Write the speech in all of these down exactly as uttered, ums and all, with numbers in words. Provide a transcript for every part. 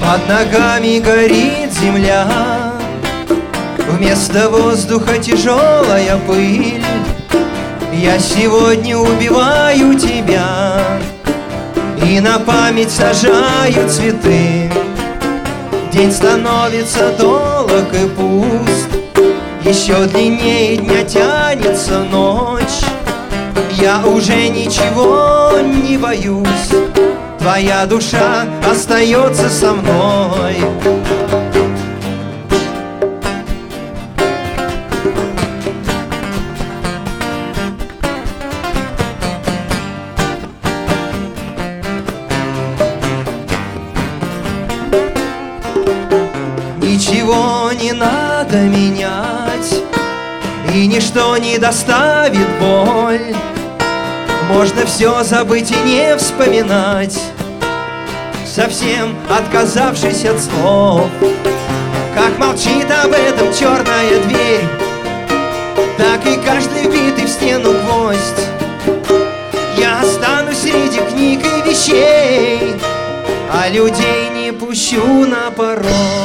Под ногами горит земля, вместо воздуха тяжелая пыль. Я сегодня убиваю тебя и на память сажаю цветы. День становится долг и пуст, еще длиннее дня тянется ночь. Я уже ничего не боюсь, твоя душа остается со мной. Ничего не надо менять, и ничто не доставит боль. Можно все забыть и не вспоминать, совсем отказавшись от слов. Как молчит об этом черная дверь, так и каждый вбитый в стену гвоздь. Я останусь среди книг и вещей, а людей не пущу на порог.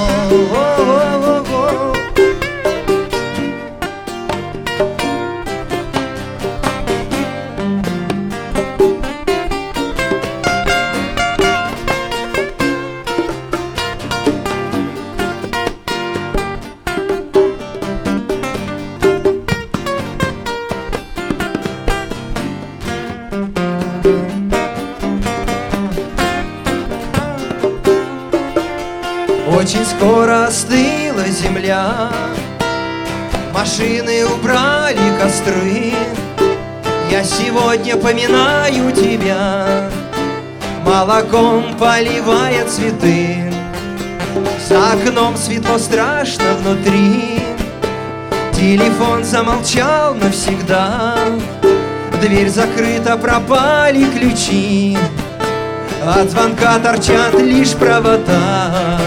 Очень скоро остыла земля, машины убрали костры. Я сегодня поминаю тебя, молоком поливая цветы. За окном светло, страшно внутри, телефон замолчал навсегда. Дверь закрыта, пропали ключи, от звонка торчат лишь провода.